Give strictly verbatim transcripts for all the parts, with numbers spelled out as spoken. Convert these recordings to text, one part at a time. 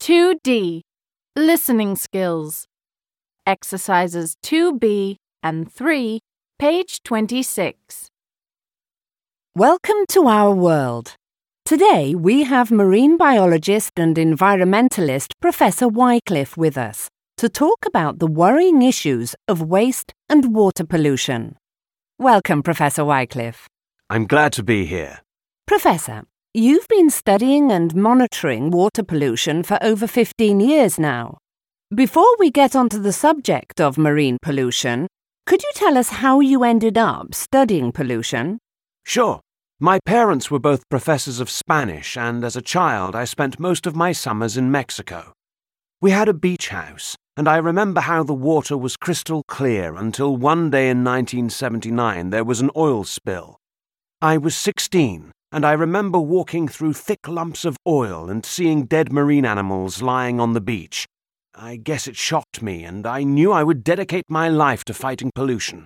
two D. Listening skills. Exercises two B and three, page twenty-six. Welcome to our world. Today we have marine biologist and environmentalist Professor Wycliffe with us to talk about the worrying issues of waste and water pollution. Welcome, Professor Wycliffe. I'm glad to be here. Professor, you've been studying and monitoring water pollution for over fifteen years now. Before we get onto the subject of marine pollution, could you tell us how you ended up studying pollution? Sure. My parents were both professors of Spanish, and as a child I spent most of my summers in Mexico. We had a beach house, and I remember how the water was crystal clear until one day in nineteen seventy-nine there was an oil spill. I was sixteen, and I remember walking through thick lumps of oil and seeing dead marine animals lying on the beach. I guess it shocked me, and I knew I would dedicate my life to fighting pollution.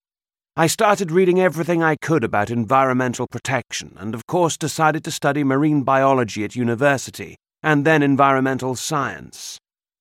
I started reading everything I could about environmental protection and of course decided to study marine biology at university and then environmental science.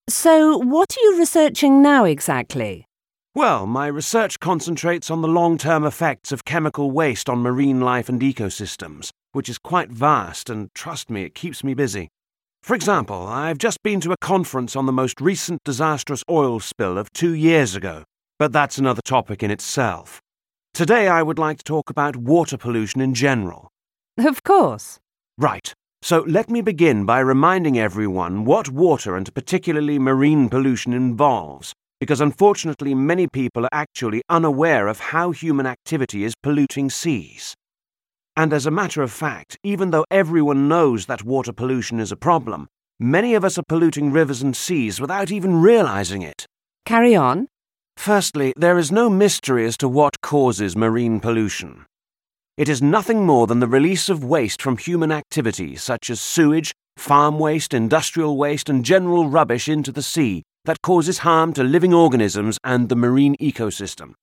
So what are you researching now exactly? Well, my research concentrates on the long-term effects of chemical waste on marine life and ecosystems, which is quite vast and, trust me, it keeps me busy. For example, I've just been to a conference on the most recent disastrous oil spill of two years ago, but that's another topic in itself. Today I would like to talk about water pollution in general. Of course. Right. So let me begin by reminding everyone what water and particularly marine pollution involves, because unfortunately many people are actually unaware of how human activity is polluting seas. And as a matter of fact, even though everyone knows that water pollution is a problem, many of us are polluting rivers and seas without even realizing it. Carry on. Firstly, there is no mystery as to what causes marine pollution. It is nothing more than the release of waste from human activities such as sewage, farm waste, industrial waste, and general rubbish into the sea that causes harm to living organisms and the marine ecosystem.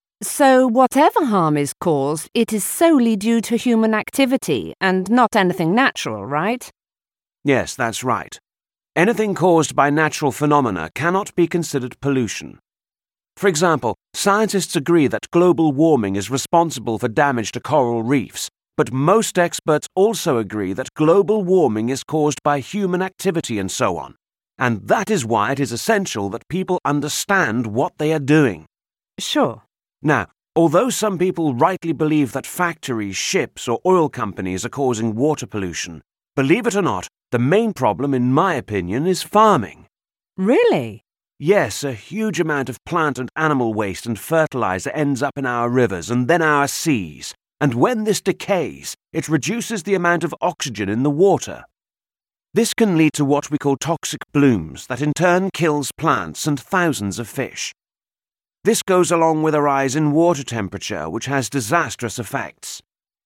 So whatever harm is caused, it is solely due to human activity and not anything natural, right? Yes, that's right. Anything caused by natural phenomena cannot be considered pollution. For example, scientists agree that global warming is responsible for damage to coral reefs, but most experts also agree that global warming is caused by human activity and so on. And that is why it is essential that people understand what they are doing. Sure. Now, although some people rightly believe that factories, ships, or oil companies are causing water pollution, believe it or not, the main problem, in my opinion, is farming. Really? Yes, a huge amount of plant and animal waste and fertilizer ends up in our rivers and then our seas, and when this decays, it reduces the amount of oxygen in the water. This can lead to what we call toxic blooms that in turn kills plants and thousands of fish. This goes along with a rise in water temperature, which has disastrous effects.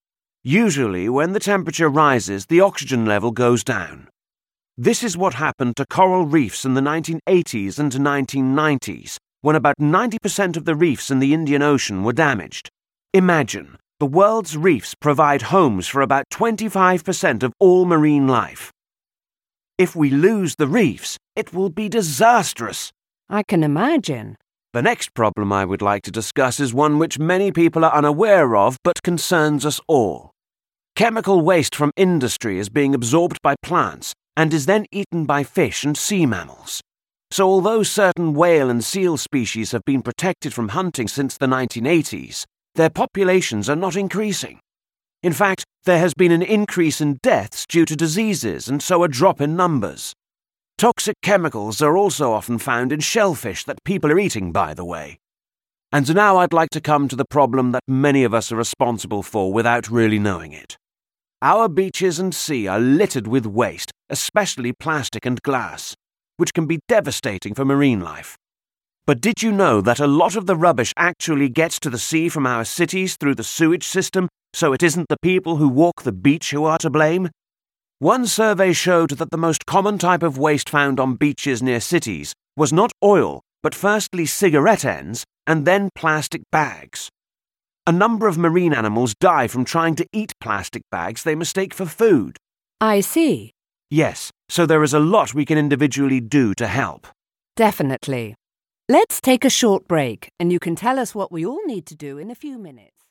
Usually, when the temperature rises, the oxygen level goes down. This is what happened to coral reefs in the nineteen eighties and nineteen nineties, when about ninety percent of the reefs in the Indian Ocean were damaged. Imagine, the world's reefs provide homes for about twenty-five percent of all marine life. If we lose the reefs, it will be disastrous. I can imagine. The next problem I would like to discuss is one which many people are unaware of but concerns us all. Chemical waste from industry is being absorbed by plants and is then eaten by fish and sea mammals. So although certain whale and seal species have been protected from hunting since the nineteen eighties, their populations are not increasing. In fact, there has been an increase in deaths due to diseases and so a drop in numbers. Toxic chemicals are also often found in shellfish that people are eating, by the way. And now I'd like to come to the problem that many of us are responsible for without really knowing it. Our beaches and sea are littered with waste, especially plastic and glass, which can be devastating for marine life. But did you know that a lot of the rubbish actually gets to the sea from our cities through the sewage system, so it isn't the people who walk the beach who are to blame? One survey showed that the most common type of waste found on beaches near cities was not oil, but firstly cigarette ends and then plastic bags. A number of marine animals die from trying to eat plastic bags they mistake for food. I see. Yes, so there is a lot we can individually do to help. Definitely. Let's take a short break, and you can tell us what we all need to do in a few minutes.